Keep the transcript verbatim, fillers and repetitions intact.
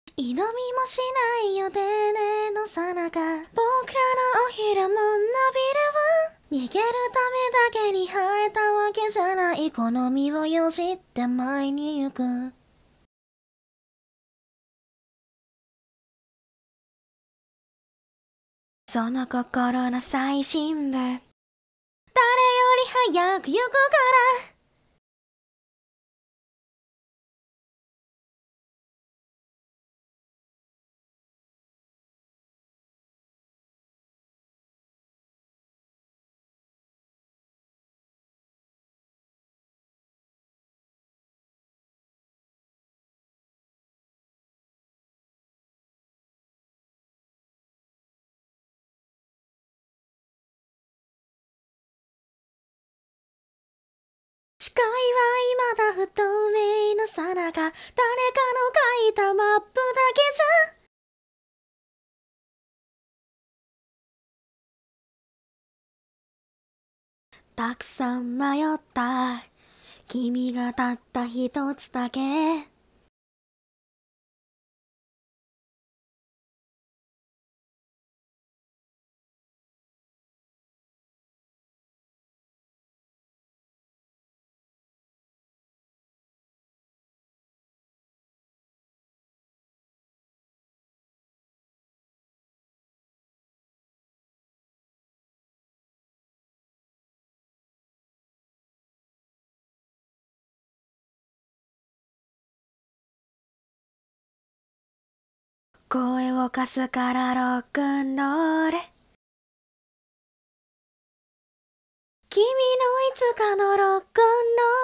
挑みもしない予定のさなか、僕らのおひれも伸びるわ。逃げるためだけに生えたわけじゃない。好みをよじって前に行く。その心の最深部、誰より早く行くから。視界は未だ不透明なさなか、誰かの描いたマップだけじゃたくさん迷った。君がたった一つだけ。声を貸すからロックンロール。君のいつかのロックンロール。